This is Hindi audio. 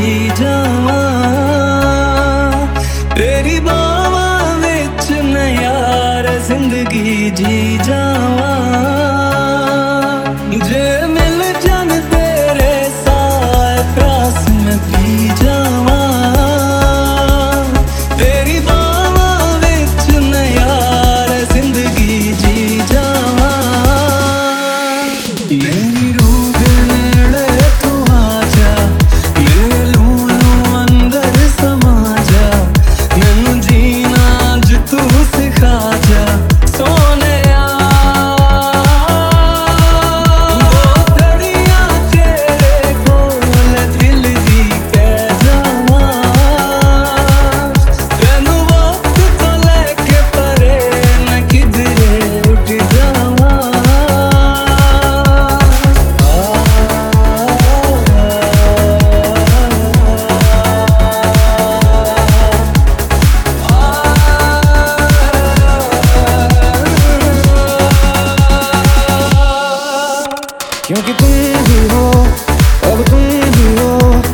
जी जावा तेरी बावा विच मैं यार जिंदगी जी जावा जे मिल जान तेरे साथ प्यास में पी जावा तेरी बावा विच मैं यार जिंदगी जी जावा मेरी रूह नेड़े तू आजा मेरे लूं अंदर समा जा मैनू जीना अज तू सिखा जा सोने क्योंकि तुम ही हो अब तुम ही हो